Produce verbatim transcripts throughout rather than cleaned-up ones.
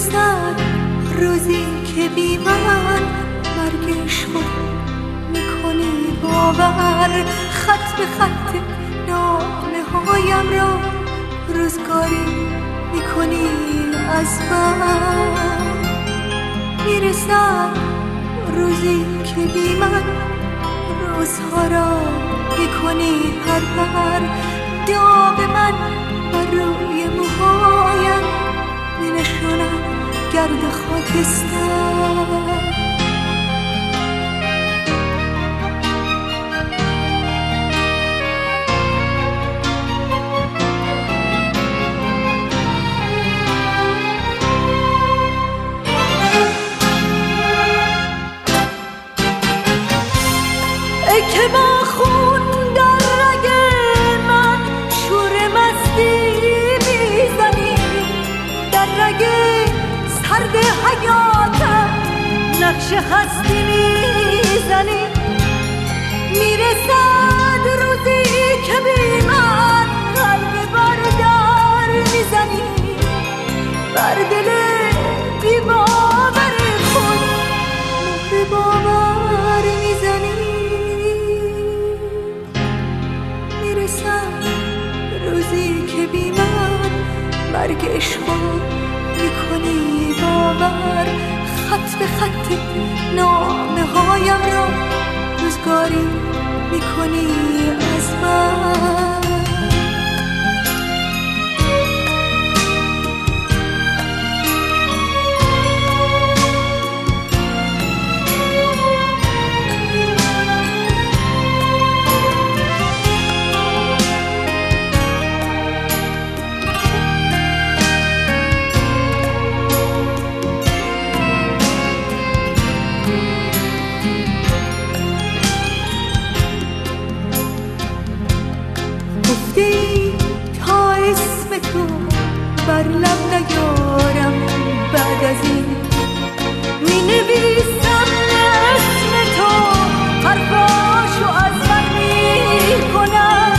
میرسد روزی که بی من مرگش رو میکنی باور، خط به خط نامه هایم را روزگاری میکنی از من. میرسد روزی که بی من روزها را میکنی هر هر، داغ من بر روی موهایم مینشاند گرد خاکستر. ای که با خون در رگ من شور مستی میزنی، در رگ سرد حیاتم نقش هستی میزنی. میرسد روزی که بی من قلب بردار میزنی، بر دل بی باور خود مهر باور میزنی. روزی که بی من مرگ عشقو میکنی باور، خط به خط نامه هایم را روزگاری میکنی از من. گفتی تا اسم تو بر لب نیارم، بعد از این می نویسم اسم تو، حرفاشو از من می کنم.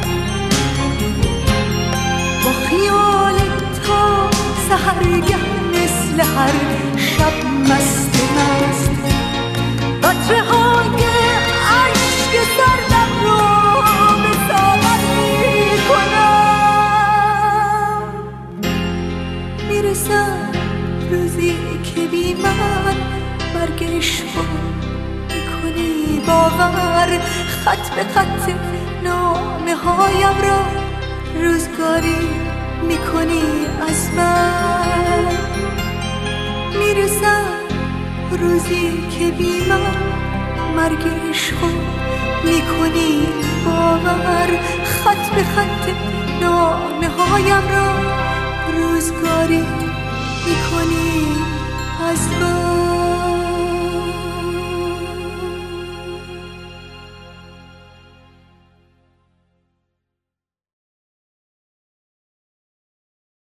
با خیال تا سحرگه مثل هر شب مست مست، قطره های عشق سردم رو روزی که بی من مرگ عشقو میکنی باور، خط به خط نامه هایم را روزگاری میکنی از من. میرسد روزی که بی من مرگ عشقو میکنی باور، خط به خط نامه هایم را روزگاری